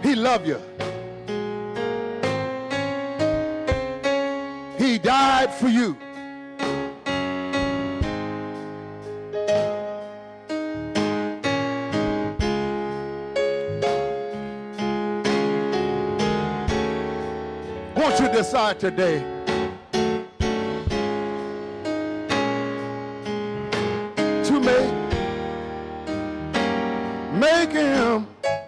He loved you. He died for you. Won't you decide today to make him,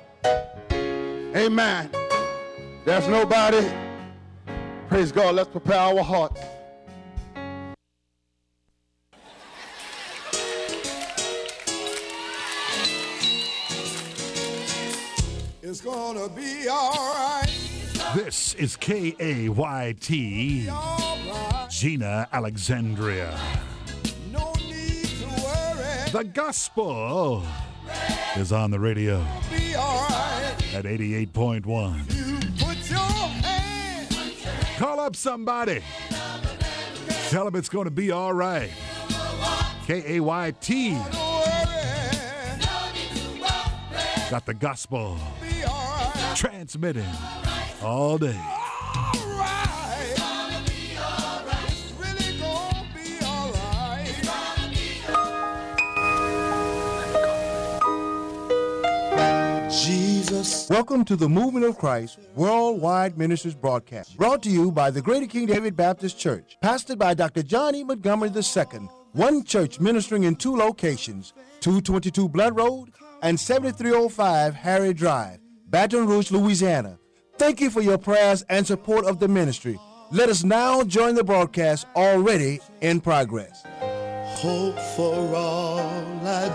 amen. There's nobody. Praise God. Let's prepare our hearts. It's gonna be all right. This is KAYT, Gina Alexandria. No need to worry. The gospel is on the radio Be all right. at 88.1. You put your hand. Call up somebody. Tell them it's going to be all right. KAYT Don't worry. got the gospel Be all right. transmitting all day. All right. It's really gonna be all right. Jesus. Welcome to the Movement of Christ Worldwide Ministries broadcast, brought to you by the Greater King David Baptist Church, pastored by Dr. John E. Montgomery II, one church ministering in two locations, 222 Blood Road and 7305 Harry Drive, Baton Rouge, Louisiana. Thank you for your prayers and support of the ministry. Let us now join the broadcast already in progress. Hope for all I.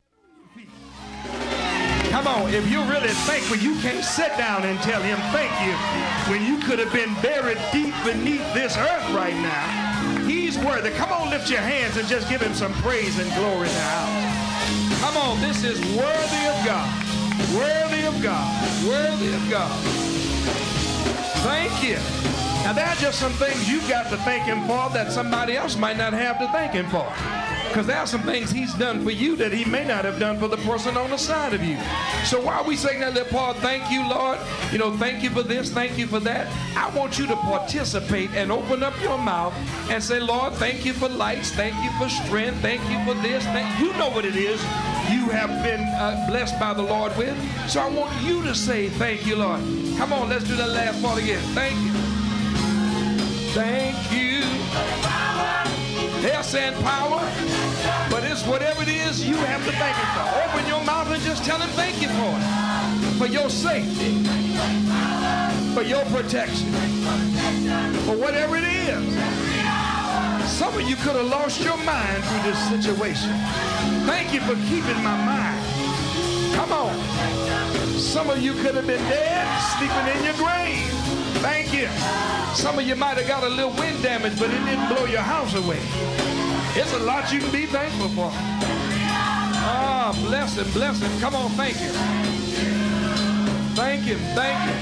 Come on, if you're really thankful, you can't sit down and tell him thank you when you could have been buried deep beneath this earth right now. He's worthy. Come on, lift your hands and just give him some praise and glory now. Come on, this is worthy of God. Worthy of God. Worthy of God. Thank you. Now, there are just some things you've got to thank him for that somebody else might not have to thank him for. Because there are some things he's done for you that he may not have done for the person on the side of you. So while we sing that little part, thank you, Lord, thank you for this, thank you for that, I want you to participate and open up your mouth and say, Lord, thank you for lights, thank you for strength, thank you for this. You know what it is you have been blessed by the Lord with. So I want you to say, thank you, Lord. Come on, let's do that last part again. Thank you. Thank you. They're saying power, but it's whatever it is you have to thank him for. Open your mouth and just tell him thank you for it. For your safety, for your protection, for whatever it is. Some of you could have lost your mind through this situation. Thank you for keeping my mind. Come on. Some of you could have been dead, sleeping in your grave. Thank you. Some of you might have got a little wind damage, but it didn't blow your house away. It's a lot you can be thankful for. Ah, bless him, bless him. Come on, thank you. Thank him, thank you.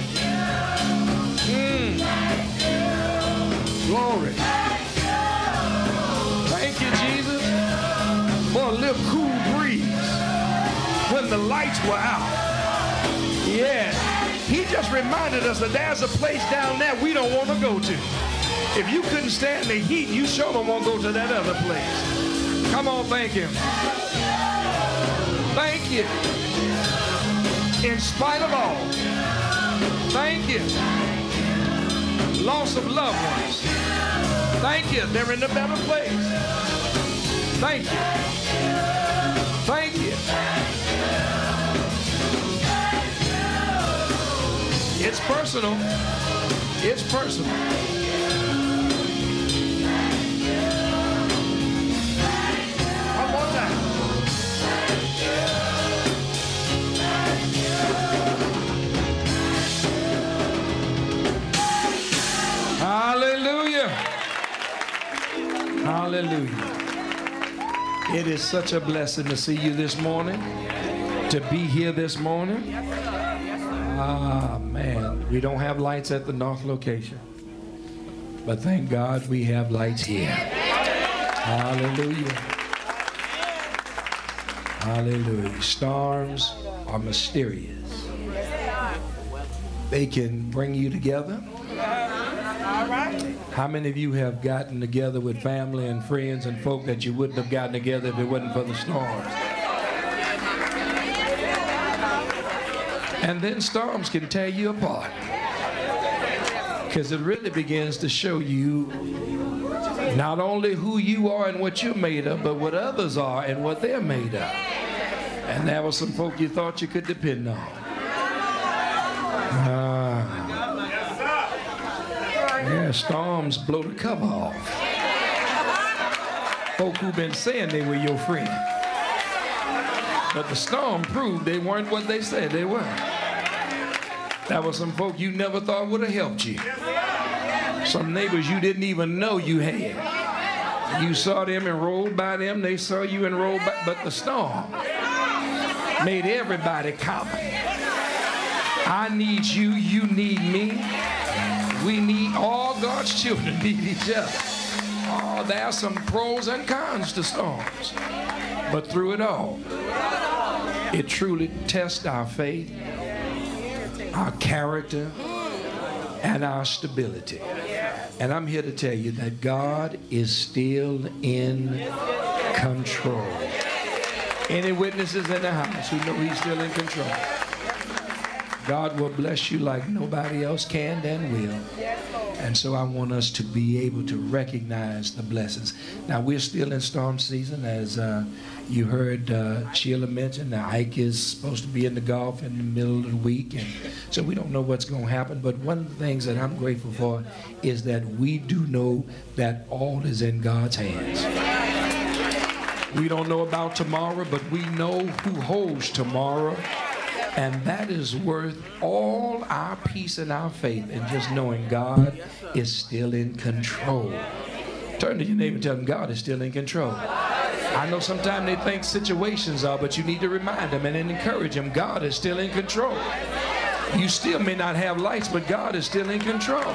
Glory. Thank you, Jesus, for a little cool breeze when the lights were out. Yeah. He just reminded us that there's a place down there we don't want to go to. If you couldn't stand the heat, you sure don't want to go to that other place. Come on, thank him. Thank you. In spite of all, thank you. Loss of loved ones. Thank you. They're in a better place. Thank you. Thank you. It's personal. It's personal. One more time. Hallelujah. Hallelujah. It is such a blessing to see you this morning, to be here this morning. Ah, man, we don't have lights at the north location, but thank God we have lights here. Hallelujah. Hallelujah. Storms are mysterious. They can bring you together. All right. How many of you have gotten together with family and friends and folk that you wouldn't have gotten together if it wasn't for the storms? And then storms can tear you apart, because it really begins to show you not only who you are and what you're made of, but what others are and what they're made of. And there were some folk you thought you could depend on. Yeah, storms blow the cover off. Folk who've been saying they were your friend, but the storm proved they weren't what they said they were. There were some folk you never thought would have helped you. Some neighbors you didn't even know you had. You saw them and rolled by them. They saw you and rolled by. But the storm made everybody common. I need you. You need me. We need, all God's children need each other. Oh, there are some pros and cons to storms. But through it all, it truly tests our faith, our character, and our stability. And I'm here to tell you that God is still in control. Any witnesses in the house who know He's still in control? God will bless you like nobody else can and will. And so I want us to be able to recognize the blessings. Now, we're still in storm season, as you heard Sheila mention. Now, Ike is supposed to be in the Gulf in the middle of the week, and so we don't know what's going to happen. But one of the things that I'm grateful for is that we do know that all is in God's hands. We don't know about tomorrow, but we know who holds tomorrow. And that is worth all our peace and our faith in just knowing God is still in control. Turn to your neighbor and tell them God is still in control. I know sometimes they think situations are, but you need to remind them and encourage them God is still in control. You still may not have lights, but God is still in control.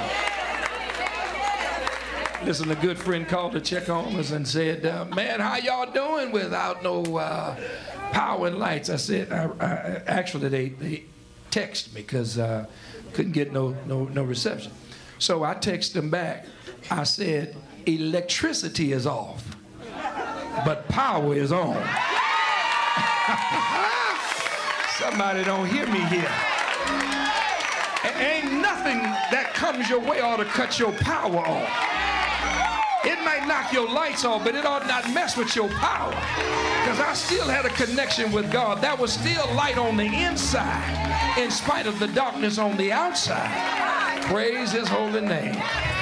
Listen, a good friend called to check on us and said, man, how y'all doing without no power and lights? I said, actually, they texted me because couldn't get no reception. So I texted them back. I said, electricity is off, but power is on. Somebody don't hear me here. Ain't nothing that comes your way ought to cut your power off. It might knock your lights off, but it ought not mess with your power. Because I still had a connection with God. That was still light on the inside, in spite of the darkness on the outside. Praise His holy name.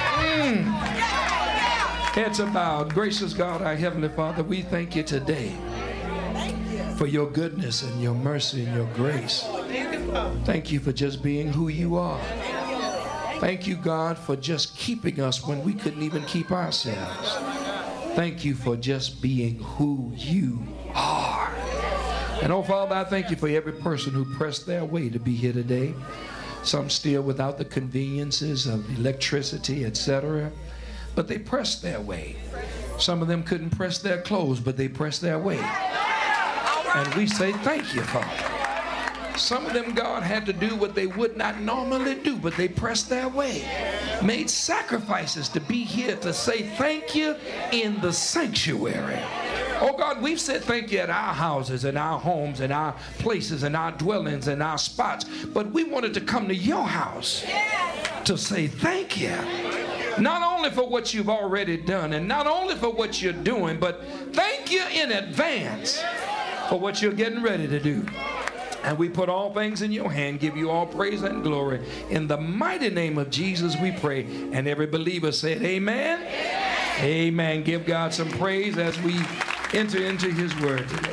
Heads are bowed. Gracious God, our Heavenly Father, we thank you today for your goodness and your mercy and your grace. Thank you for just being who you are. Thank you, God, for just keeping us when we couldn't even keep ourselves. Thank you for just being who you are. And oh, Father, I thank you for every person who pressed their way to be here today. Some still without the conveniences of electricity, etc. But they pressed their way. Some of them couldn't press their clothes, but they pressed their way. And we say thank you, Father. Some of them, God, had to do what they would not normally do, but they pressed their way, made sacrifices to be here to say thank you in the sanctuary. Oh, God, we've said thank you at our houses and our homes and our places and our dwellings and our spots, but we wanted to come to your house to say thank you. Not only for what you've already done and not only for what you're doing, but thank you in advance for what you're getting ready to do. And we put all things in your hand, give you all praise and glory. In the mighty name of Jesus we pray. And every believer said amen. Amen. Amen. Give God some praise as we enter into his word today.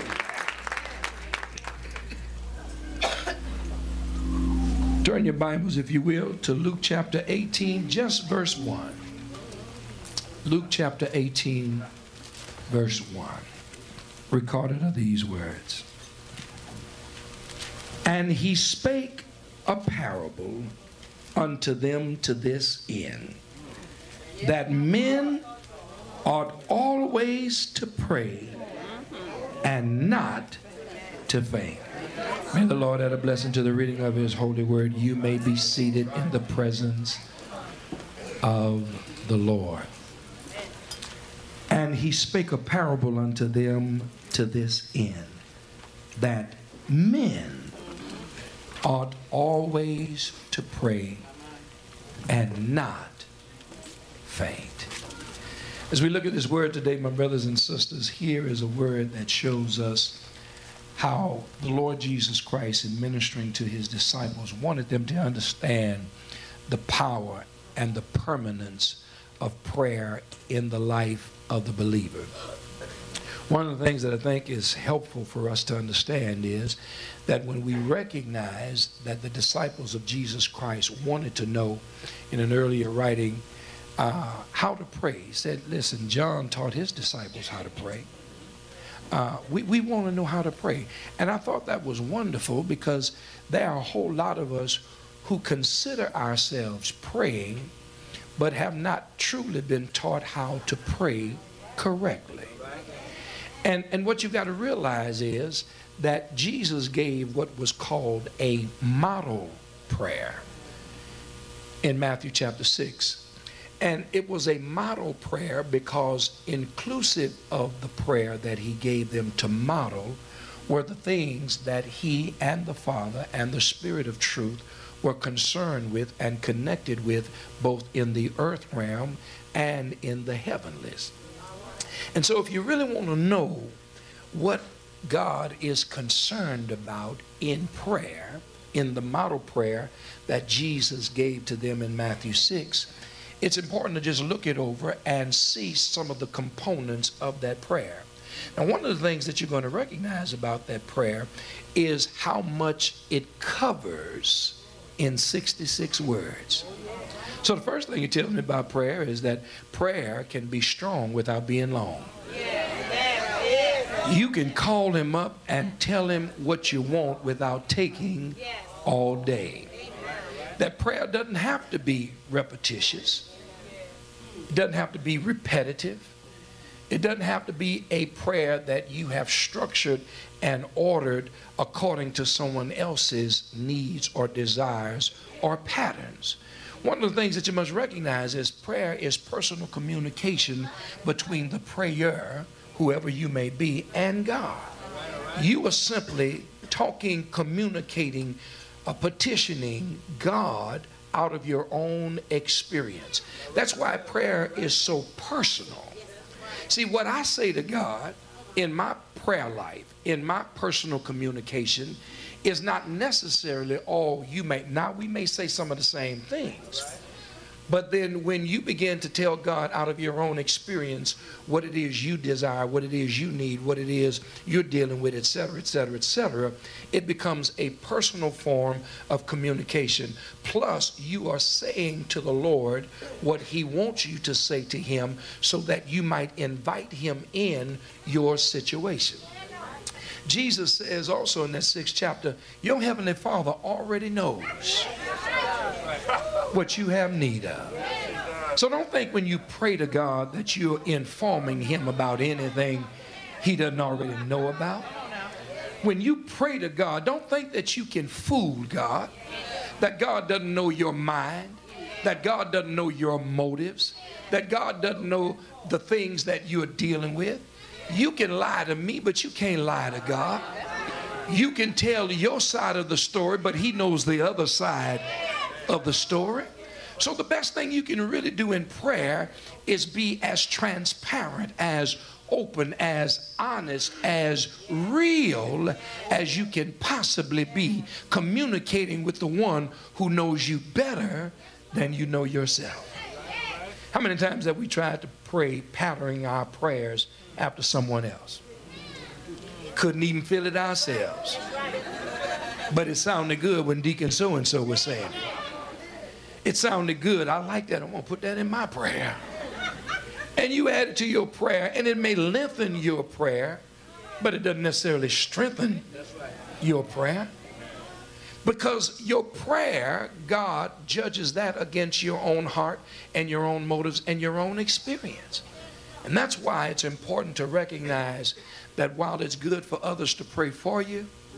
Turn your Bibles, if you will, to Luke chapter 18, just verse 1. Luke chapter 18, verse 1. Recorded are these words. And he spake a parable unto them to this end, that men ought always to pray and not to faint. May the Lord add a blessing to the reading of his holy word. You may be seated in the presence of the Lord. And he spake a parable unto them to this end, that men ought always to pray and not faint. As we look at this word today, my brothers and sisters, here is a word that shows us how the Lord Jesus Christ, in ministering to his disciples, wanted them to understand the power and the permanence of prayer in the life of the believer. One of the things that I think is helpful for us to understand is that when we recognize that the disciples of Jesus Christ wanted to know in an earlier writing how to pray. He said, listen, John taught his disciples how to pray. We want to know how to pray. And I thought that was wonderful because there are a whole lot of us who consider ourselves praying but have not truly been taught how to pray correctly. And what you've got to realize is that Jesus gave what was called a model prayer in Matthew chapter 6. And it was a model prayer because inclusive of the prayer that he gave them to model were the things that he and the Father and the Spirit of truth were concerned with and connected with, both in the earth realm and in the heavenlies. And so if you really want to know what God is concerned about in prayer, in the model prayer that Jesus gave to them in Matthew 6, it's important to just look it over and see some of the components of that prayer. Now, one of the things that you're going to recognize about that prayer is how much it covers in 66 words. So the first thing you tell me about prayer is that prayer can be strong without being long. You can call him up and tell him what you want without taking all day. That prayer doesn't have to be repetitious. It doesn't have to be repetitive. It doesn't have to be a prayer that you have structured and ordered according to someone else's needs or desires or patterns. One of the things that you must recognize is prayer is personal communication between the prayer, whoever you may be, and God. You are simply talking, communicating, petitioning God out of your own experience. That's why prayer is so personal. See, what I say to God in my prayer life, in my personal communication, is not necessarily all you may. Now, we may say some of the same things, but then when you begin to tell God out of your own experience what it is you desire, what it is you need, what it is you're dealing with, etc., etc., etc., it becomes a personal form of communication. Plus, you are saying to the Lord what he wants you to say to him so that you might invite him in your situation. Jesus says also in that 6th chapter, your heavenly Father already knows what you have need of. So don't think when you pray to God that you're informing him about anything he doesn't already know about. When you pray to God, don't think that you can fool God, that God doesn't know your mind, that God doesn't know your motives, that God doesn't know the things that you're dealing with. You can lie to me, but you can't lie to God. You can tell your side of the story, but he knows the other side of the story. So the best thing you can really do in prayer is be as transparent, as open, as honest, as real as you can possibly be, communicating with the one who knows you better than you know yourself. How many times have we tried to pray, patterning our prayers after someone else? Couldn't even feel it ourselves. But it sounded good when Deacon so-and-so was saying it. It sounded good. I like that. I'm going to put that in my prayer. And you add it to your prayer, and it may lengthen your prayer, but it doesn't necessarily strengthen your prayer. Because your prayer, God judges that against your own heart and your own motives and your own experience. And that's why it's important to recognize that while it's good for others to pray for you,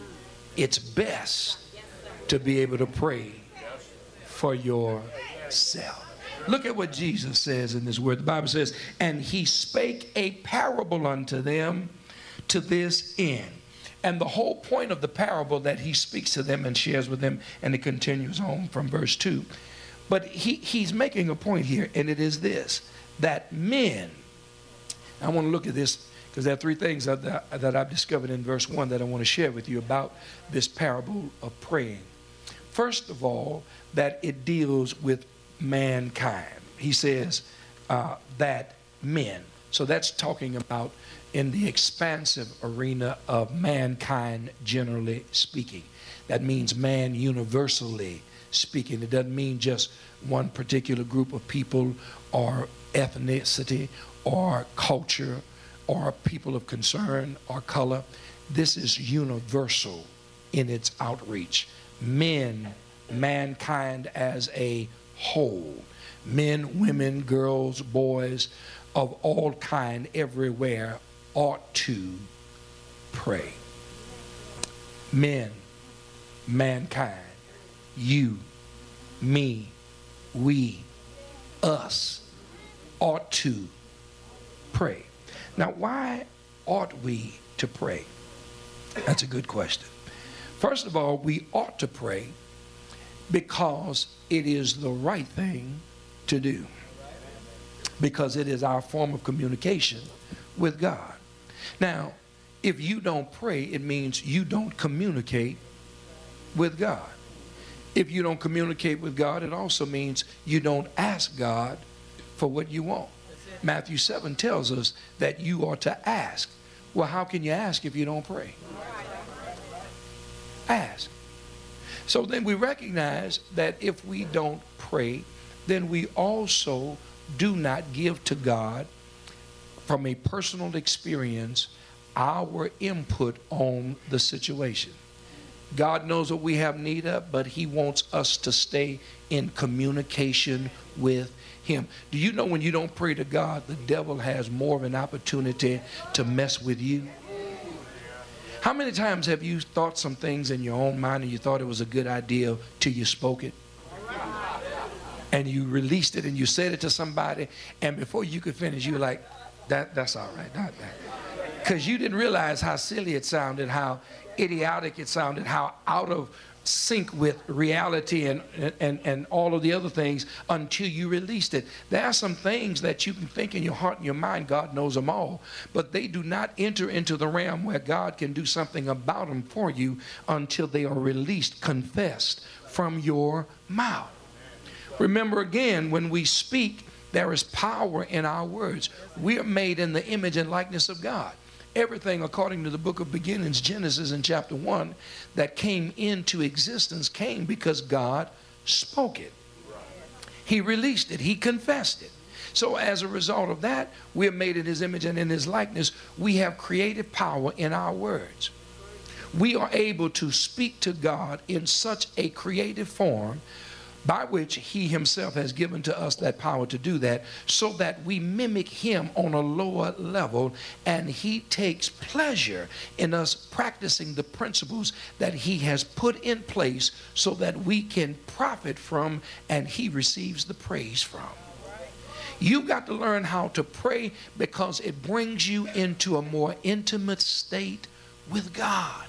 it's best to be able to pray for yourself. Look at what Jesus says in this word. The Bible says, and he spake a parable unto them to this end. And the whole point of the parable that he speaks to them and shares with them, and it continues on from verse 2. But he's making a point here, and it is this, that men, I want to look at this because there are three things that I've discovered in verse 1 that I want to share with you about this parable of praying. First of all, that it deals with mankind. He says that men. So that's talking about in the expansive arena of mankind, generally speaking. That means man universally speaking. It doesn't mean just one particular group of people or ethnicity or culture or people of concern or color. This is universal in its outreach. Men, mankind as a whole. Men, women, girls, boys of all kind everywhere ought to pray. Men, mankind, you, me, we, us ought to pray. Now, why ought we to pray? That's a good question. First of all, we ought to pray because it is the right thing to do. Because it is our form of communication with God. Now, if you don't pray, it means you don't communicate with God. If you don't communicate with God, it also means you don't ask God for what you want. Matthew 7 tells us that you are to ask. Well, how can you ask if you don't pray? Ask. So then we recognize that if we don't pray, then we also do not give to God from a personal experience our input on the situation. God knows what we have need of, but he wants us to stay in communication with him. Do you know when you don't pray to God, the devil has more of an opportunity to mess with you? How many times have you thought some things in your own mind and you thought it was a good idea till you spoke it? And you released it and you said it to somebody, and before you could finish, you were like, that's all right, not that. Because you didn't realize how silly it sounded, how idiotic it sounded, how out of sync with reality and all of the other things until you released it. There are some things that you can think in your heart and your mind, God knows them all, but they do not enter into the realm where God can do something about them for you until they are released, confessed from your mouth. Remember again, when we speak, there is power in our words. We are made in the image and likeness of God. Everything, according to the book of beginnings, Genesis in chapter 1, that came into existence came because God spoke it. He released it. He confessed it. So as a result of that, we are made in his image and in his likeness. We have creative power in our words. We are able to speak to God in such a creative form by which he himself has given to us that power to do that, so that we mimic him on a lower level, and he takes pleasure in us practicing the principles that he has put in place so that we can profit from and he receives the praise from. You've got to learn how to pray because it brings you into a more intimate state with God.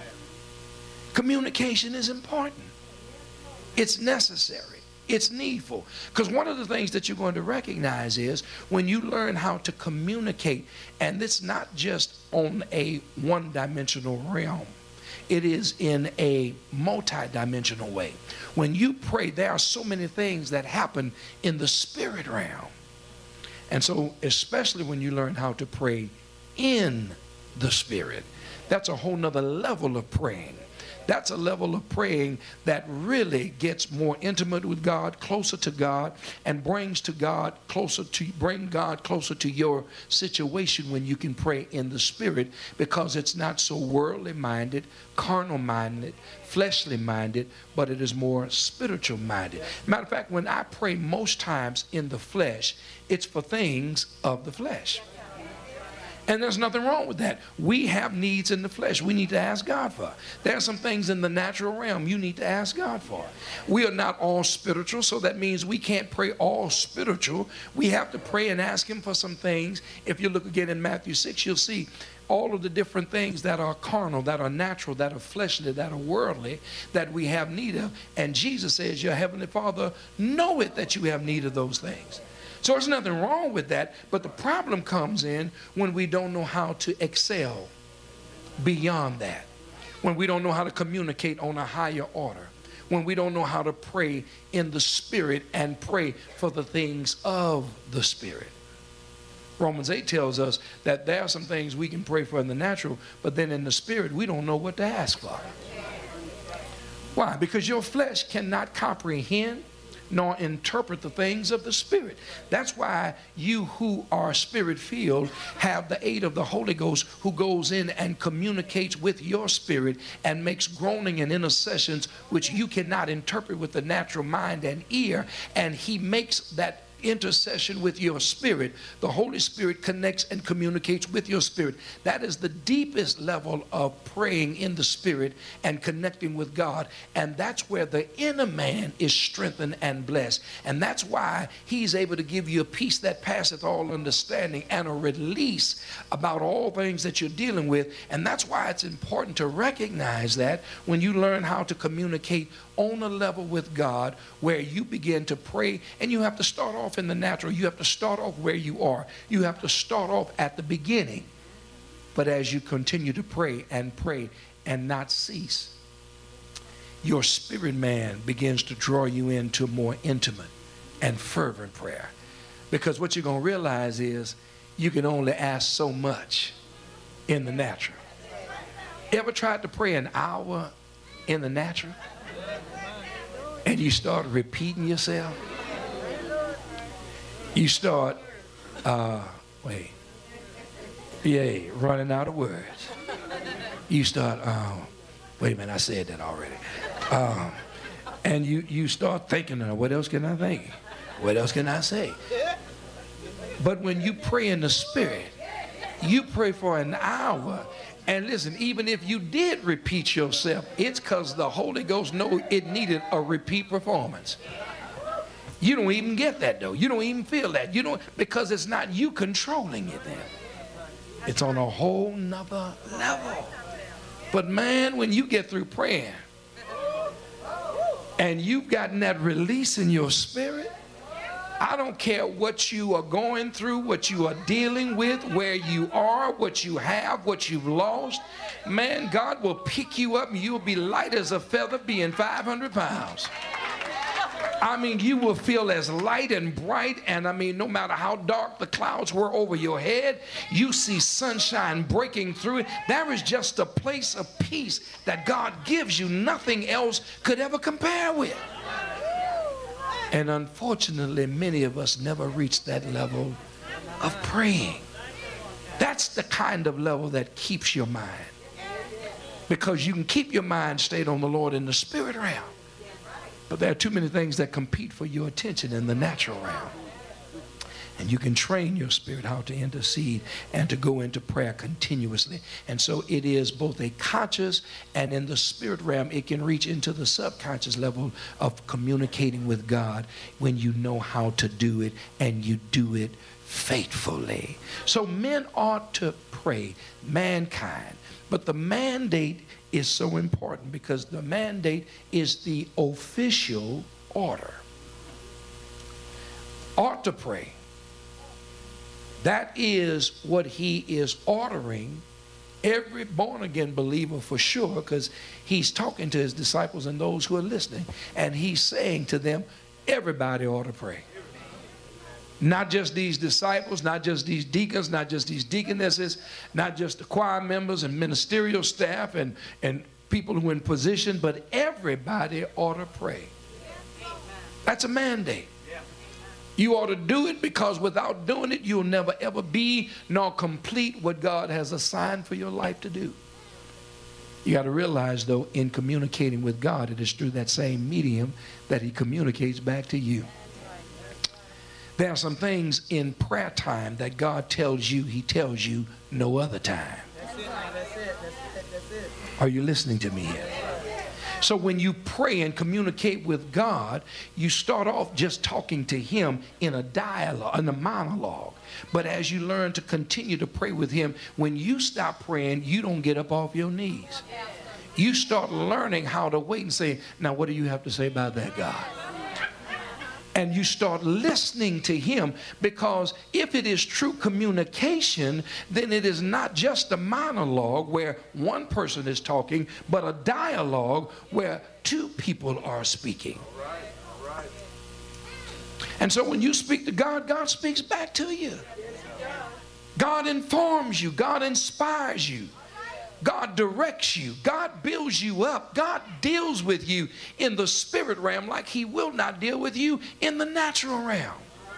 Communication is important. It's necessary. It's needful. Because one of the things that you're going to recognize is when you learn how to communicate, and it's not just on a one-dimensional realm. It is in a multi-dimensional way. When you pray, there are so many things that happen in the spirit realm. And so, especially when you learn how to pray in the spirit, that's a whole nother level of praying. That's a level of praying that really gets more intimate with God, closer to God, and bring God closer to your situation when you can pray in the spirit, because it's not so worldly minded, carnal minded, fleshly minded, but it is more spiritual minded. Matter of fact, when I pray most times in the flesh, it's for things of the flesh. And there's nothing wrong with that. We have needs in the flesh we need to ask God for. There are some things in the natural realm you need to ask God for. We are not all spiritual, so that means we can't pray all spiritual. We have to pray and ask him for some things. If you look again in Matthew 6, you'll see all of the different things that are carnal, that are natural, that are fleshly, that are worldly, that we have need of. And Jesus says, your heavenly Father knoweth that you have need of those things. So there's nothing wrong with that, but the problem comes in when we don't know how to excel beyond that, when we don't know how to communicate on a higher order, when we don't know how to pray in the Spirit and pray for the things of the Spirit. Romans 8 tells us that there are some things we can pray for in the natural, but then in the Spirit we don't know what to ask for. Why? Because your flesh cannot comprehend nor interpret the things of the Spirit. That's why you who are Spirit-filled have the aid of the Holy Ghost, who goes in and communicates with your spirit and makes groaning and intercessions which you cannot interpret with the natural mind and ear, and he makes that intercession with your spirit. The Holy Spirit connects and communicates with your spirit. That is the deepest level of praying in the Spirit and connecting with God, and that's where the inner man is strengthened and blessed. And that's why he's able to give you a peace that passeth all understanding and a release about all things that you're dealing with. And that's why it's important to recognize that when you learn how to communicate on a level with God where you begin to pray, and you have to start off in the natural. You have to start off where you are. You have to start off at the beginning. But as you continue to pray and not cease, your spirit man begins to draw you into more intimate and fervent prayer. Because what you're going to realize is you can only ask so much in the natural. Ever tried to pray an hour in the natural? And you start repeating yourself? You start, running out of words. You start, wait a minute, I said that already. And you start thinking, what else can I think? What else can I say? But when you pray in the Spirit, you pray for an hour. And listen, even if you did repeat yourself, it's because the Holy Ghost knows it needed a repeat performance. You don't even get that though. You don't even feel that. You don't, because it's not you controlling it then. It's on a whole nother level. But man, when you get through praying and you've gotten that release in your spirit, I don't care what you are going through, what you are dealing with, where you are, what you have, what you've lost. Man, God will pick you up and you'll be light as a feather being 500 pounds. I mean, you will feel as light and bright, and I mean, no matter how dark the clouds were over your head, you see sunshine breaking through it. There is just a place of peace that God gives you. Nothing else could ever compare with. And unfortunately, many of us never reach that level of praying. That's the kind of level that keeps your mind. Because you can keep your mind stayed on the Lord in the spirit realm. But there are too many things that compete for your attention in the natural realm. And you can train your spirit how to intercede and to go into prayer continuously. And so it is both a conscious, and in the spirit realm, it can reach into the subconscious level of communicating with God when you know how to do it and you do it faithfully. So men ought to pray, mankind. But the mandate is so important because the mandate is the official order. Ought to pray. That is what he is ordering every born-again believer for sure, because he's talking to his disciples and those who are listening, and he's saying to them, everybody ought to pray. Not just these disciples, not just these deacons, not just these deaconesses, not just the choir members and ministerial staff and people who are in position, but everybody ought to pray. That's a mandate. You ought to do it, because without doing it, you'll never ever be nor complete what God has assigned for your life to do. You got to realize, though, in communicating with God, it is through that same medium that he communicates back to you. There are some things in prayer time that God tells you, he tells you no other time. That's it. Are you listening to me here? So when you pray and communicate with God, you start off just talking to him in a dialogue, in a monologue. But as you learn to continue to pray with him, when you stop praying, you don't get up off your knees. You start learning how to wait and say, now what do you have to say about that, God? And you start listening to him, because if it is true communication, then it is not just a monologue where one person is talking, but a dialogue where two people are speaking. And so when you speak to God, God speaks back to you. God informs you. God inspires you. God directs you. God builds you up. God deals with you in the spirit realm like he will not deal with you in the natural realm.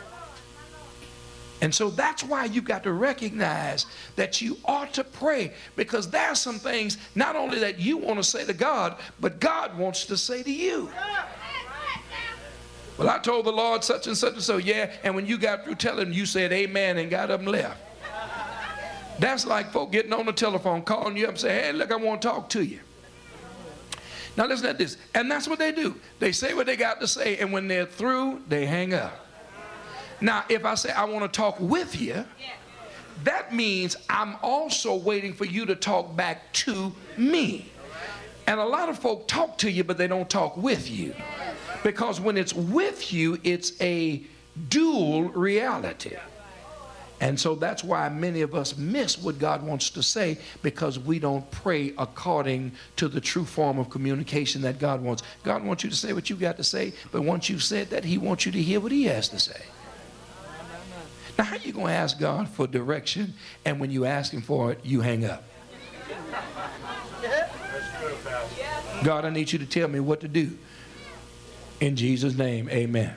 And so that's why you got to recognize that you ought to pray, because there are some things not only that you want to say to God, but God wants to say to you. Well, I told the Lord such and such and so, yeah, and when you got through telling him, you said amen and got up and left. That's like folk getting on the telephone, calling you up and say, hey, look, I want to talk to you. Now listen to this. And that's what they do. They say what they got to say, and when they're through, they hang up. Now, if I say I want to talk with you, that means I'm also waiting for you to talk back to me. And a lot of folk talk to you, but they don't talk with you. Because when it's with you, it's a dual reality. And so that's why many of us miss what God wants to say, because we don't pray according to the true form of communication that God wants. God wants you to say what you got to say, but once you've said that, he wants you to hear what he has to say. Now, how are you going to ask God for direction, and when you ask him for it, you hang up? God, I need you to tell me what to do. In Jesus' name, amen.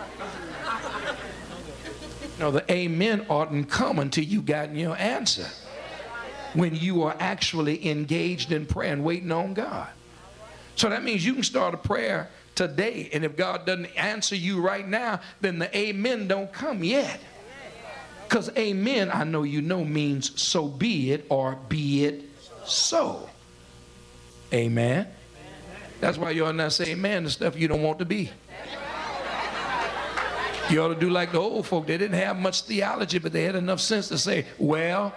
No, the amen oughtn't come until you've gotten your answer. When you are actually engaged in prayer and waiting on God. So that means you can start a prayer today, and if God doesn't answer you right now, then the amen don't come yet. Because amen, I know you know, means so be it, or be it so. Amen. That's why you ought not say amen to stuff you don't want to be. You ought to do like the old folk. They didn't have much theology, but they had enough sense to say, well.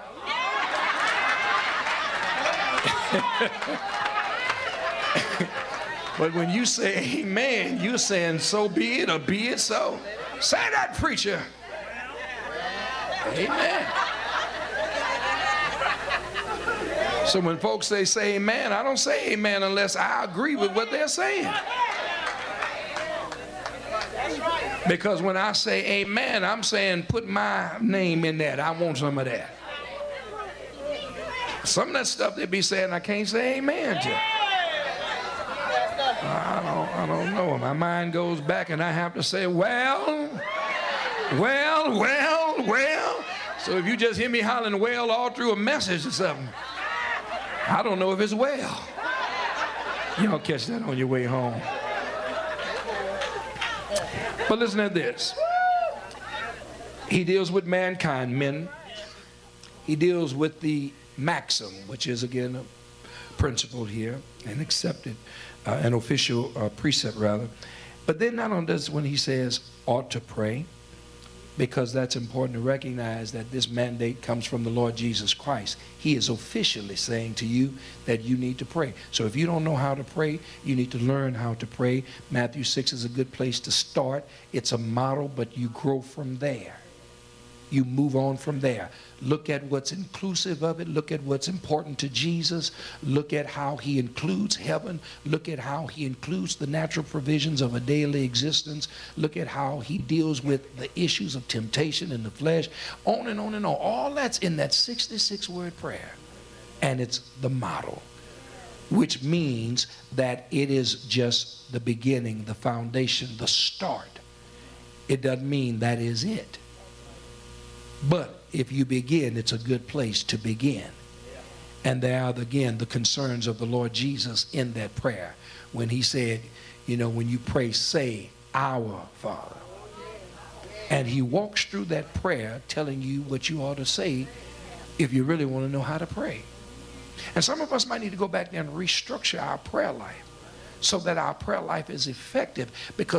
But when you say amen, you're saying so be it, or be it so. Say that, preacher. Amen. So when folks say amen, I don't say amen unless I agree with what they're saying. Because when I say amen, I'm saying put my name in that. I want some of that. Some of that stuff they be saying I can't say amen to. I don't know. My mind goes back and I have to say, well. So if you just hear me hollering well all through a message or something, I don't know if it's well. Y'all catch that on your way home. But listen to this. He deals with mankind, men. He deals with the maxim, which is again a principle here, and accepted, an official precept rather. But then not only does when he says ought to pray, because that's important to recognize that this mandate comes from the Lord Jesus Christ. He is officially saying to you that you need to pray. So if you don't know how to pray, you need to learn how to pray. Matthew 6 is a good place to start. It's a model, but you grow from there. You move on from there. Look at what's inclusive of it. Look at what's important to Jesus. Look at how he includes heaven. Look at how he includes the natural provisions of a daily existence. Look at how he deals with the issues of temptation in the flesh. On and on and on. All that's in that 66-word prayer. And it's the model, which means that it is just the beginning, the foundation, the start. It doesn't mean that is it. But if you begin, it's a good place to begin. And there are, again, the concerns of the Lord Jesus in that prayer. When he said, you know, when you pray, say, our Father. And he walks through that prayer telling you what you ought to say if you really want to know how to pray. And some of us might need to go back there and restructure our prayer life so that our prayer life is effective, because